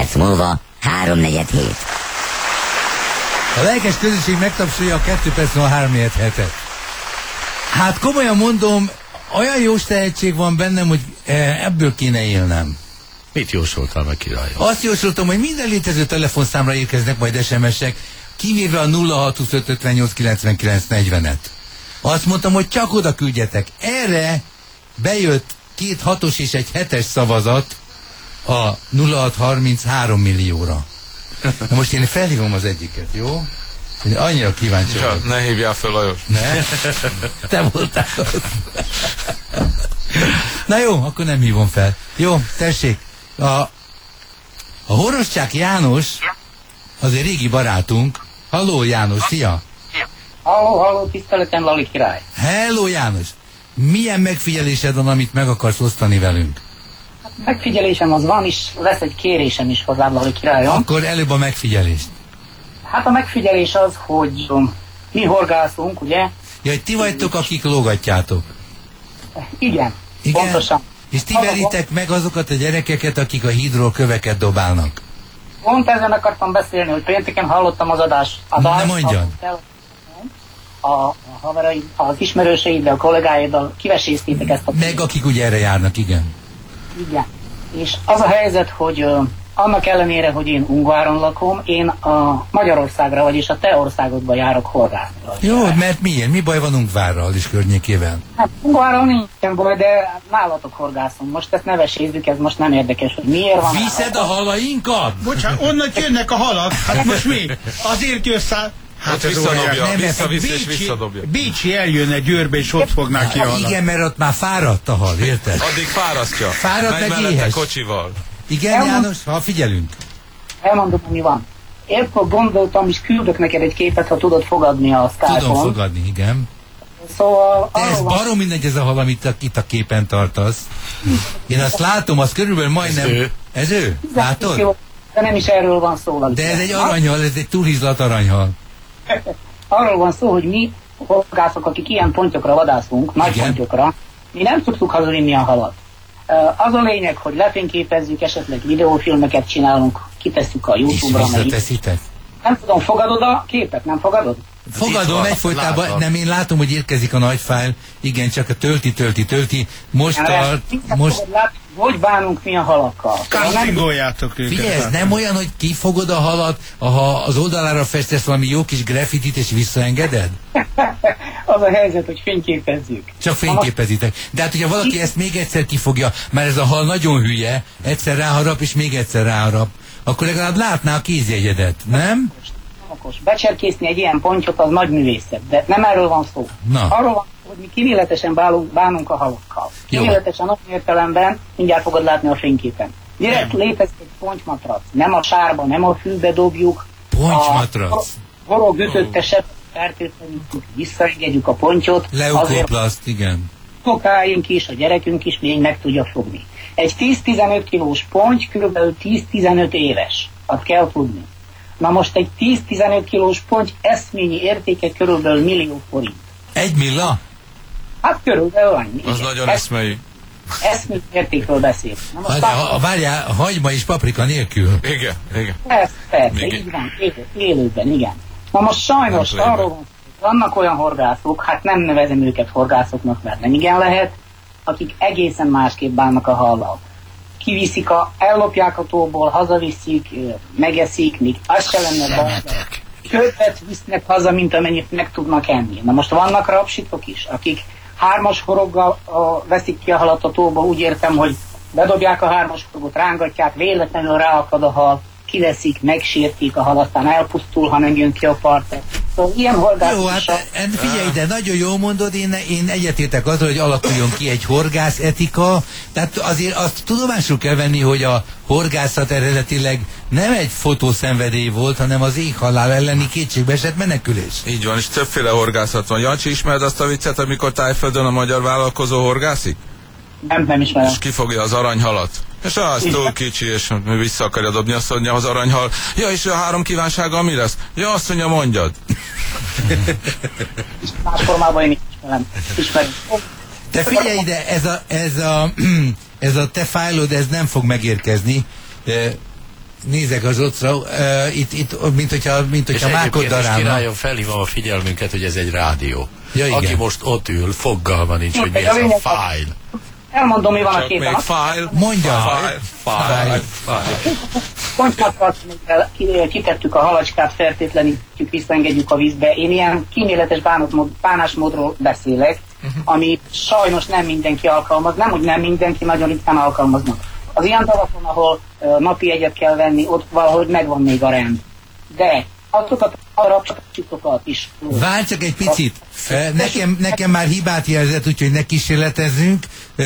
perc múlva 3:47. A lelkes közösség megtapsolja a 2 perc múlva 3:47-et. Hát komolyan mondom, olyan jó tehetség van bennem, hogy ebből kéne élnem. Mit jósoltál meg, királyom? Azt jósoltam, hogy minden létező telefonszámra érkeznek majd SMS-ek, kivéve a 0625589940-et. Azt mondtam, hogy csak oda küldjetek. Erre bejött 2 6-os és egy 7-es szavazat a 0633 millióra. Na most én felhívom az egyiket, jó? Én annyira kíváncsi vagyok. Ne hívjál fel, Lajos. Ne? Te voltál az. Na jó, akkor nem hívom fel. Jó, tessék. A Horoszcsák János az egy régi barátunk. Halló János, szia! Halló, tiszteletem, Lali király. Hello János! Milyen megfigyelésed van, amit meg akarsz osztani velünk? Hát megfigyelésem az van, és lesz egy kérésem is hozzád, Lali királyom. Akkor előbb a megfigyelést. Hát a megfigyelés az, hogy mi horgászunk, ugye? Ja, hogy ti vagytok, akik lógatjátok. Igen, Igen? pontosan. És ti veritek meg azokat a gyerekeket, akik a hídról köveket dobálnak. Pont ezen akartam beszélni, hogy pénteken hallottam az adást. Ne mondjad. A haverai, az ismerőseiddel, a kollégáiddal kiveséztétek ezt a... Meg akik ugye erre járnak, igen. Igen. És az a helyzet, hogy annak ellenére, hogy én Ungváron lakom, én a Magyarországra, vagyis a te országodba járok horgászni. Jó, mert miért? Mi baj van Ungvárral és környékével? Hát Ungváron nincsen baj, de nálatok horgászunk. Most ezt nevesézzük, ez most nem érdekes, hogy miért van. Viszed a halainkat? Bocsánat, onnan jönnek a halak. Hát most mi? Azért jössz el? Hát visszadobja, nem, visszavisz és visszadobja. Bécsi eljönne Győrbe, és ott fognák ki a halat. Igen, mert ott már fáradt a hal, érted? Addig fárasztja. Fáradt meg mellette éhes. kocsival. Igen, János, ha figyelünk. Elmondom, hogy mi van. Épp gondoltam, és küldök neked egy képet, ha tudod fogadni a Skype-on. Tudom fogadni, igen. Szóval... De ez barom mindegy ez a hal, amit itt a képen tartasz. Én azt látom, az körülbelül majdnem... Ez ő? Látod? De nem is erről van szó. De ez egy aranyhal, ez egy túlhizlat aranyhal. Arról van szó, hogy mi horgászok, akik ilyen pontyokra vadászunk, nagy pontyokra, mi nem tudtuk hazavinni a halat. Az a lényeg, hogy lefényképezzük, esetleg videófilmeket csinálunk, kitesszük a YouTube-ra. Visszateszitek? Nem tudom, fogadod a képet? Nem fogadod? Fogadom egyfolytában, nem, én látom, hogy érkezik a nagy fájl. Igen, csak a tölti. Most hogy bánunk mi a halakkal? Kasszingoljátok őket. Figyelj, ez nem olyan, hogy kifogod a halat, ha az oldalára festesz valami jó kis graffitit és visszaengeded? Az a helyzet, hogy fényképezzük. Csak fényképezitek. De hát, hogyha valaki ezt még egyszer kifogja, mert ez a hal nagyon hülye, egyszer ráharap és még egyszer ráharap, akkor legalább látná a kézjegyedet, nem? Becserkészni egy ilyen pontyot az nagy művészet, de nem erről van szó. Na. Arról van szó, hogy mi kivéletesen bánunk a halakkal. Kivéletesen olyan értelemben, mindjárt fogod látni a fényképen. Direkt létezik egy pontymatrac. Nem a sárba, nem a fűbe dobjuk. Pontymatrac. Horog ütöttesebb, fertőtlenítjük, visszaengedjük a pontyot. Leukoplaszt, igen. Sokáink is, a gyerekünk is még meg tudja fogni. Egy 10-15 kilós ponty kb. 10-15 éves. Azt kell tudni. Na most egy 10-15 kilós ponty eszményi értéke körülbelül 1 millió forint. 1 milla? Hát körülbelül annyi. Az nagyon eszmei. Eszményi értékről beszél. Várjál, hagyma és paprika nélkül. Igen. Persze, így van, élőben, igen. Na most sajnos arról van, vannak olyan horgászok, hát nem nevezem őket horgászoknak, mert nem igen lehet, akik egészen másképp bánnak a hallal. Kiviszik, ellopják a tóból, hazaviszik, megeszik, míg az se lenne baj. Többet visznek haza, mint amennyit meg tudnak enni. Na most vannak rapsitok is, akik 3-as horoggal veszik ki a halat a tóból, úgy értem, hogy bedobják a 3-as horogot, rángatják, véletlenül ráakad a hal, kiveszik, megsértik a hal, aztán elpusztul, ha nem jön ki a partra. Szóval ilyen horgász. Jó, hát figyelj, de nagyon jól mondod, én egyetértek azzal, hogy alakuljon ki egy horgász etika, tehát azért azt tudomásul kell venni, hogy a horgászat eredetileg nem egy fotószenvedély volt, hanem az éhhalál elleni kétségbeesett menekülés. Így van, és többféle horgászat van. Jancsi, ismered azt a viccet, amikor Tájföldön a magyar vállalkozó horgászik? Nem ismerem. És kifogja az aranyhalat. És az túl kicsi, és vissza akarja dobni, azt mondja az aranyhal. Ja, és a 3 kívánsággal mi lesz? Ja, azt mondja, mondjad. Más formában én ismerem. De figyelj ide, ez a te fájlod, ez nem fog megérkezni. nézek az Zsocra, itt mint hogyha mákot darálna. Királyom, felhívom a figyelmünket, hogy ez egy rádió. Ja, igen. Aki most ott ül, fogalma nincs, hogy mi ez a fájl. Elmondom, mi van a Csak még képen. file. Mondja. File. Pontymatrac, amivel kitettük a halacskát, fertőtlenítjük, visszaengedjük a vízbe. Én ilyen kíméletes bánásmódról beszélek, ami sajnos nem mindenki alkalmaz, nem úgy nem mindenki, nagyon ritkán alkalmaznak. Az ilyen tavakon, ahol napi egyet kell venni, ott valahogy megvan még a rend. De azokat a rapcsokat is. Várj csak egy picit. Nekem már hibát jelzett, úgyhogy ne kísérletezzünk,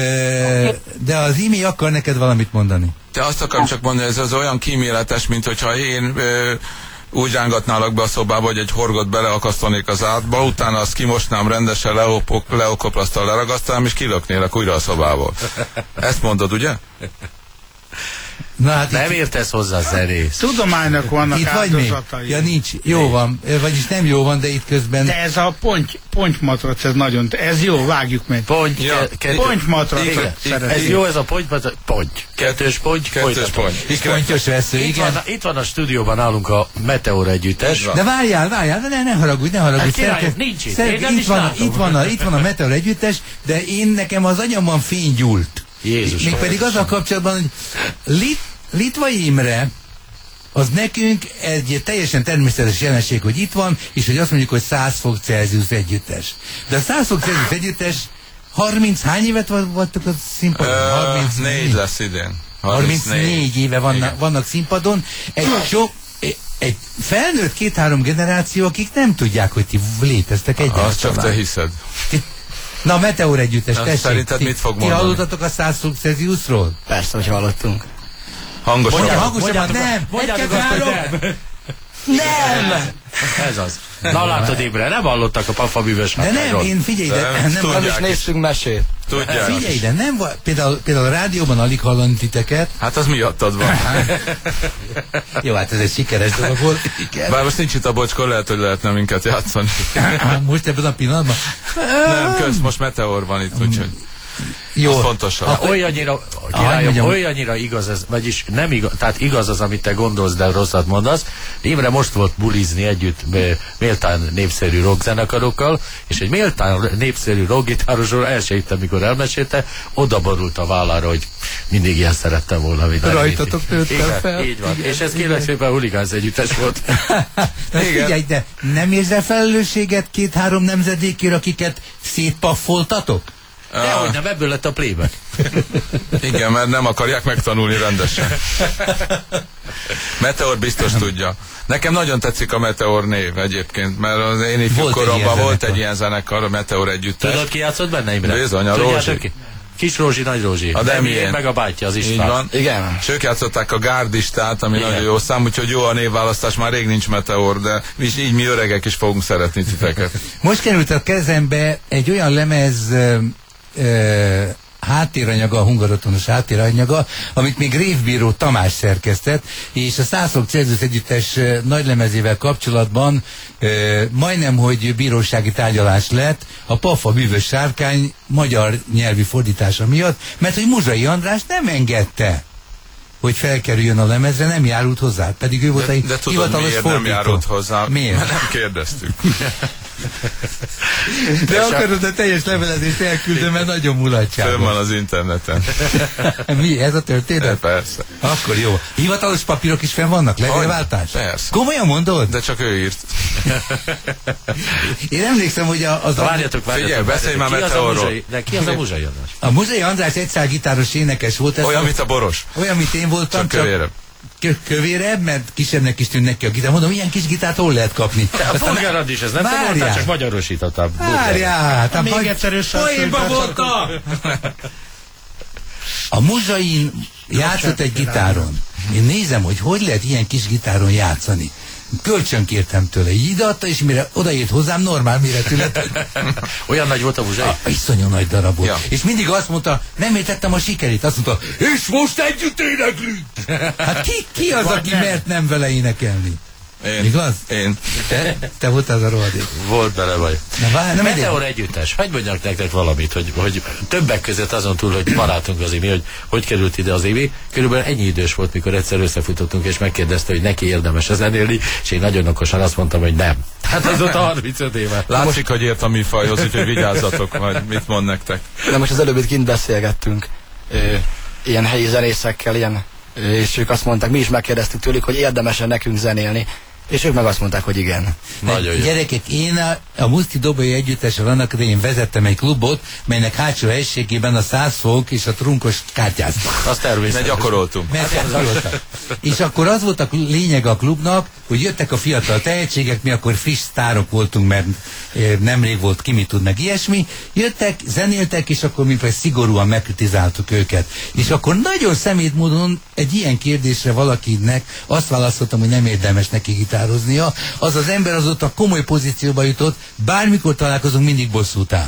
de az Imi akar neked valamit mondani. Te azt akarom csak mondani, ez az olyan kíméletes, mint hogyha én úgy rángatnálak be a szobába, hogy egy horgot beleakasztanék az átba, utána azt kimosnám rendesen, leokoplasztal leragasztanám, és kilöknélek újra a szobából. Ezt mondod, ugye? Na, hát Nem értesz hozzá, zenész. Tudománynak vannak itt vagy még? áldozatai. Ja, nincs. Jó van. Vagyis nem jó van, de itt közben... De ez a pontymatrac, ez nagyon... Ez jó, vágjuk meg. Pontymatrac. Ez jó, ez a pontymatrac. Ponty. Kettős ponty. Kettős ponty. És pontyos vesző, igen. Itt van a stúdióban nálunk a Meteor együttes. De várjál, ne haragudj. Hát királyom, nincs itt. Én nem is látom. Itt van a Meteor együttes, de nekem az agyamban fénygyúlt. Jézus. Mégpedig azzal kapcsolatban, hogy Litvai Imre az nekünk egy teljesen természetes jelenség, hogy itt van, és hogy azt mondjuk, hogy 100 fok Celsius együttes. De a 100 fok Celsius együttes 30, hány évet voltak a színpadon? 34 lesz idén. 34 éve vannak színpadon. Egy felnőtt 2-3 generáció, akik nem tudják, hogy ti léteztek egyáltalán. Azt csak te hiszed. Na, a Meteor együttes, tessék. Szerinted mit fog mondani? Ti hallottatok a 100 fok Celsiusról? Persze, hogy hallottunk. Hangosan. Hangosabban, nem! Mondjátok azt, hogy nem! Ez az. Na látod, Imre, nem hallottak a pafabűvös De nem, én figyelj, Nem is néztünk mesét. Tudják. Figyelj, de nem például a rádióban alig hallani titeket. Hát az miattad van. Jó, hát ez egy sikeres dolog volt. Bár most nincs itt a bocskor, lehet, hogy lehetne minket játszani. Most ebben a pillanatban? Nem, most Meteor van itt, úgyhogy jó. az fontosabb. Olyannyira, királyom, olyannyira igaz ez, vagyis nem igaz, tehát igaz az, amit te gondolsz, de rosszat mondasz. Imre most volt bulizni együtt méltán népszerű rockzenekarokkal, és egy méltán népszerű rockgitárosról el se hittem, mikor elmesélte, oda borult a vállára, hogy mindig ilyen szerettem volna. Rajtatok nőttem fel. Így van. És ez kérlek szépen huligánz együttes volt. Figyelj, de nem érzel felelősséget 2-3 nemzedékért, akiket szétpaffoltatok? Dehogy nem, ebből lett a playback. Igen, mert nem akarják megtanulni rendesen. Meteor biztos tudja. Nekem nagyon tetszik a Meteor név egyébként, mert az én ifjúkoromban volt egy ilyen zenekar, a Meteor együttes. Tudod, ki játszott benne, Imre? Bizony, a Rózsi. Kis Rózsi, Nagy Rózsi. A Demién. Meg a bátyja, az István. Így van. Igen. És ők játszották a Gárdistát, ami nagyon jó szám, úgyhogy jó a névválasztás, már rég nincs Meteor, de így mi öregek is fogunk szeretni titeket. Most került a kezembe egy olyan lemez háttéranyaga, a hungarotonos háttéranyaga, amit még Révbíró Tamás szerkesztett, és a 100 fok Celsius együttes nagylemezével kapcsolatban majdnem, hogy bírósági tárgyalás lett a Pafa bűvös sárkány magyar nyelvi fordítása miatt, mert hogy Muzsai András nem engedte, hogy felkerüljön a lemezre, nem járult hozzá, pedig ő volt egy de tudod, hivatalos miért fordító. nem járult hozzá? Miért? Mert nem kérdeztük. De akarod a teljes levelezést elküldöm, mert nagyon mulatságos. Fönn van az interneten. Mi? Ez a történet? Persze. Akkor jó. Hivatalos papírok is fenn vannak? Levélváltás? Persze. Komolyan mondod? De csak ő írt. Én emlékszem, hogy Várjatok. Figyelj, beszélj már Meteorról. De ki az a Muzsai András? a Muzsai András egy szálgitáros énekes volt. Olyan, mint a Boros. Olyan, mint én voltam. Csak kövérebb. Kövérebb, mert kisebbnek is tűnt neki a gitár. Mondom, ilyen kis gitárt hol lehet kapni? A polgárad is, ez nem te voltál, csak magyarosítottam. Várjál! Még egyszer Poénban voltam! A Muzsain játszott egy gitáron. Én nézem, hogy lehet ilyen kis gitáron játszani. Kölcsön kértem tőle, így ideadta, és mire odaért hozzám, normál méretű lett. Olyan nagy volt a Muzsai? Iszonyú nagy darab volt. Ja. És mindig azt mondta, nem értettem a sikerét, azt mondta, és most együtt éneklünk! Hát ki az, aki mert nem vele énekelni? Igaz? Én. Te voltál az a rohadék. Volt bele baj. Meteor együttes. Hagyj mondjak nektek valamit, hogy többek között azon túl, hogy barátunk az Imi, hogy került ide az Imi, körülbelül ennyi idős volt, mikor egyszer összefutottunk, és megkérdezte, hogy neki érdemes zenélni, és én nagyon okosan azt mondtam, hogy nem. Hát azóta 35 éve. Látszik, hogy ért a műfajhoz, úgyhogy vigyázzatok, majd mit mond nektek. De most az előbb itt kint beszélgettünk ilyen helyi zenészekkel, és ők azt mondták, mi is megkérdeztük tőlük, hogy érdemes-e nekünk zenélni. És ők meg azt mondták, hogy igen. Nagyon jó. Gyerekek, én a Muszti Dobai együttessel annak idején vezettem egy klubot, melynek hátsó helységében a 100 folk és a trunkos kártyáztak. Azt természetesen. Mert gyakoroltunk. És akkor az volt a lényeg a klubnak, hogy jöttek a fiatal tehetségek, mi akkor friss sztárok voltunk, mert nemrég volt ki, mit tud meg ilyesmi. Jöttek, zenéltek, és akkor mi szigorúan megkritizáltuk őket. És akkor nagyon szemét módon egy ilyen kérdésre valakinek azt választottam, hogy nem érdemes neki gitároznia. Az az ember azóta komoly pozícióba jutott, bármikor találkozunk, mindig bosszút áll.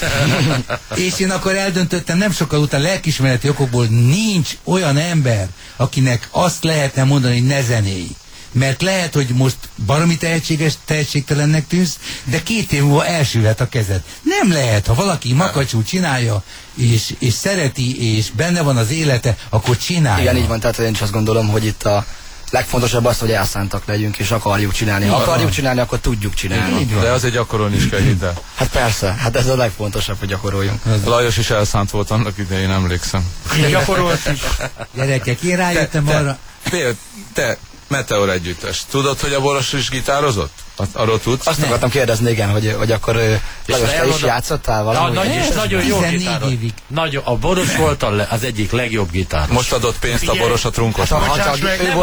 És én akkor eldöntöttem, nem sokkal után lelkismereti okokból nincs olyan ember, akinek azt lehetne mondani, hogy ne zenélj. Mert lehet, hogy most baromi tehetségtelennek tűnsz, de 2 év múlva elsülhet a kezed. Nem lehet, ha valaki makacsú csinálja, és szereti, és benne van az élete, akkor csinálja. Igen, így van, tehát én is azt gondolom, hogy itt a legfontosabb az, hogy elszántak legyünk, és akarjuk csinálni. Ha akarjuk csinálni, akkor tudjuk csinálni. De azért gyakorolni is kell, hidd el. Hát persze, hát ez a legfontosabb, hogy gyakoroljunk. Lajos is elszánt volt annak idején, emlékszem. Gyakorolt is. Gyerekek, én rájöttem arra... Te, Meteor együttes. Tudod, hogy a Boros is gitározott? Arról tudsz? Azt akartam kérdezni, igen, hogy akkor Lajos, te is játszottál valamit? Nagyon jó gitáros. A Boros volt az egyik legjobb gitáros. Most adott pénzt a Boros a trunkosnak. Ha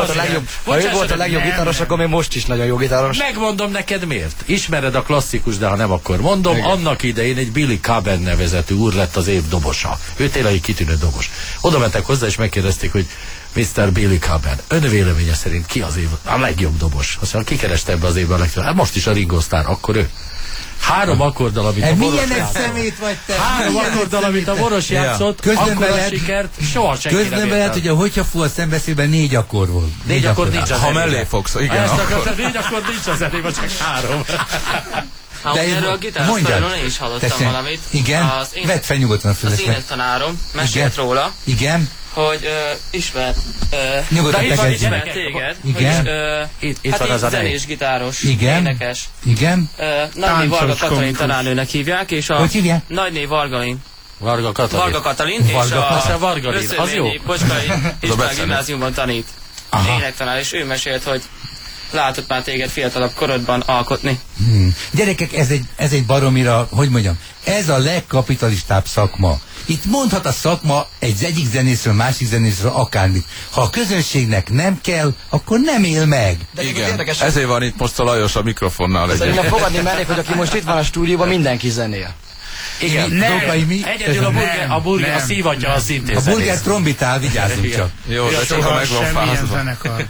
ő volt a legjobb gitáros, akkor még most is nagyon jó gitáros. Megmondom neked miért. Ismered a klasszikus, de ha nem, akkor mondom. Igen. Annak idején egy Billy Cobham nevezetű úr lett az év dobosa. Ő tényleg egy kitűnő dobos. Oda mentek hozzá, és megkérdezték, hogy Mr. Billy Cobham, ön véleménye szerint ki az év a legjobb dobos? Azt mondja, ki kereste ebbe az évben a legjobb? Hát most is a Ringo Starr, akkor ő. 3 akkorddal, amit a Boros játszott. 3 akkorddal, amit a Boros játszott, akkor a sikert soha senki nem közben lehet, hogy a Hogyha fú a szembeszélben 4 akkor volt. 4 akkor nincs az ha mellé fogsz, igen. Ezt akartam, 4 akkor nincs az zenében, csak 3. Ha erről a gitársztoríról én is hallottam valamit. Igen, vedd fel nyugodtan a fülesre. Az énektanárom mesélt róla. Igen. Hogy ismert téged, igen. Hát itt zenés, gitáros, énekes. Igen. Nagyné Varga Katalin tanárnőnek hívják, és a Nagyné Vargalin. Varga Katalin, és a Összőményi Pocskai István gimnáziumban tanít. Énektanár, és ő mesélt, hogy látott már téged fiatalabb korodban alkotni. Gyerekek, ez egy baromira, hogy mondjam, ez a legkapitalistább szakma. Itt mondhat a szakma egyik zenészről, másik zenészről akármit. Ha a közönségnek nem kell, akkor nem él meg. De igen, ezért van itt most a Lajos a mikrofonnal. Szerintem fogadni mernék, hogy aki most itt van a stúdióban, mindenki zenél. Igen, egyedül a burger, a szívadja az szintén a burger trombitál, vigyázzunk csak. Jó, de csak a megvan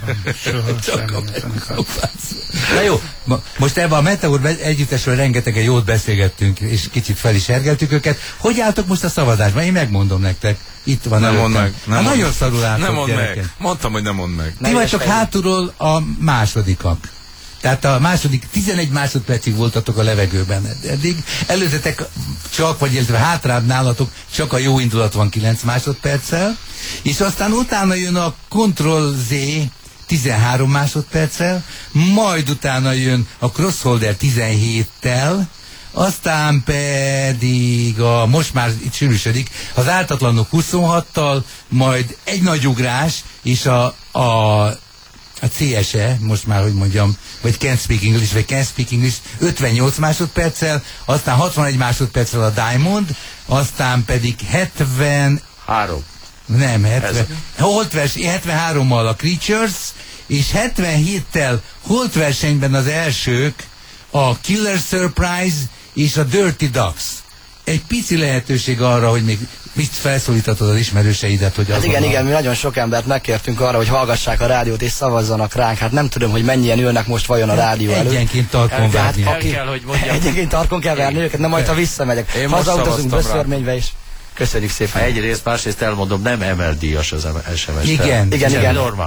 Na jó, most ebben a Meteor együttesről rengeteg jót beszélgettünk, és kicsit fel is ergeltük őket. Hogy álltok most a szavazásban? Én megmondom nektek. Itt van nem mondd meg. Nagyon szarul álltok, nem mondd gyerekek. meg. Mondtam, hogy nem mondd meg. Ti vagytok hátulról a másodikak. Tehát a második 11 másodpercig voltatok a levegőben eddig. Előzetek csak, vagy illetve hátrább nálatok csak a jó indulat van 9 másodperccel, és aztán utána jön a Ctrl-Z 13 másodperccel, majd utána jön a Crossholder 17-tel, aztán pedig most már itt sűrűsödik, az ártatlanok 26-tal, majd egy nagy ugrás, és a CSE, most már, hogy mondjam, vagy Can't Speak English, vagy Can't Speak English 58 másodperccel, aztán 61 másodperccel a Diamond, aztán pedig 73. Nem, 73-mal a Creatures, és 77-tel holtversenyben az elsők a Killer Surprise és a Dirty Ducks. Egy pici lehetőség arra, hogy még mit felszólítatod az ismerőseidet, hogy hát igen, mi nagyon sok embert megkértünk arra, hogy hallgassák a rádiót és szavazzanak ránk. Hát nem tudom, hogy mennyien ülnek most vajon a rádió előtt. Egyenként tarkon verni. Egyenként tarkon kell verni őket, nem majd ha visszamegyek. Hazautazunk Böszörménybe is. Köszönjük szépen. Egyrészt, másrészt elmondom, nem emel díjas az SMS. Igen. Normál.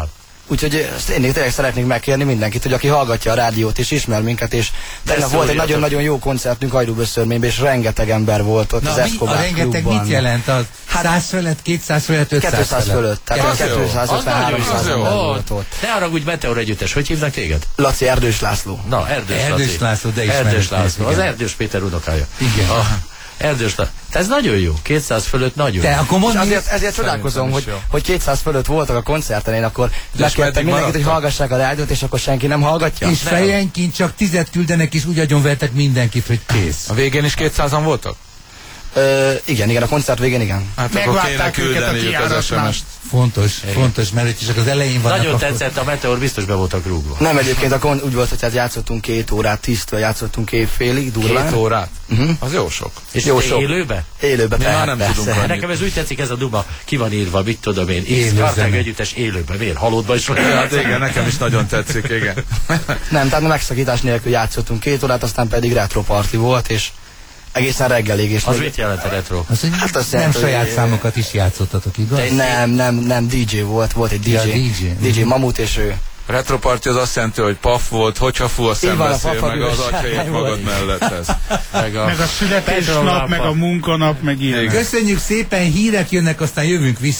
Úgyhogy én tényleg szeretnék megkérni mindenkit, hogy aki hallgatja a rádiót és ismer minket, és tegnap volt egy nagyon-nagyon jó koncertünk Hajdúböszörményben, és rengeteg ember volt ott az Escobar klubban. A rengeteg mit jelent az? 100 fölött, 200 fölött, 500 fölött? Tehát 250-300 ember volt ott. Ne haragudj, Meteor együttes, hogy hívnak téged? Laci, Erdős László. Na, Erdős László, de ismerem. Erdős László, az Erdős Péter unokája. Igen. Erdős László. Ez nagyon jó, 200 fölött nagyon jó. Akkor ezért csodálkozom, hogy 200 fölött voltak a koncerten, én akkor megkértem mindenkit, hogy hallgassák a rádiót, és akkor senki nem hallgatja. És fejenként csak 10 küldenek, és úgy agyonvertek mindenkit, hogy kész. A végén is 200-an voltak? Igen, a koncert végén igen. Hát akkor kéne küldeniük az SMS-t. Fontos, mert csak az elején vannak. Nagyon tetszett, a Meteor biztos be voltak rúgva. Nem, egyébként úgy volt, hogy hát játszottunk 2 órát, 10-től játszottunk évfélig, durván. 2 órát? Az jó sok. És jó sok. Élőbe? Élőbe, mi már nem tudunk. Nekem ez úgy tetszik, ez a duma, ki van írva, mit tudom én, X-Kartág együttes élőbe, miért? Halottba is van. Hát igen, nekem is nagyon tetszik, igen. Nem, tehát megszakítás nélkül játszottunk 2 órát, aztán pedig retro party volt, és egészen reggelig. És az mit jelent a retro? Hát azt nem saját számokat is játszottatok, igaz? Nem, DJ volt egy DJ Mamut, és ő. Retroparty az azt jelenti, hogy paf volt, hogyha fú a szembeszél, meg az agyhelyet magad mellett ez. Meg a születésnap, meg a munkanap, meg ilyen. Köszönjük szépen, hírek jönnek, aztán jövünk vissza.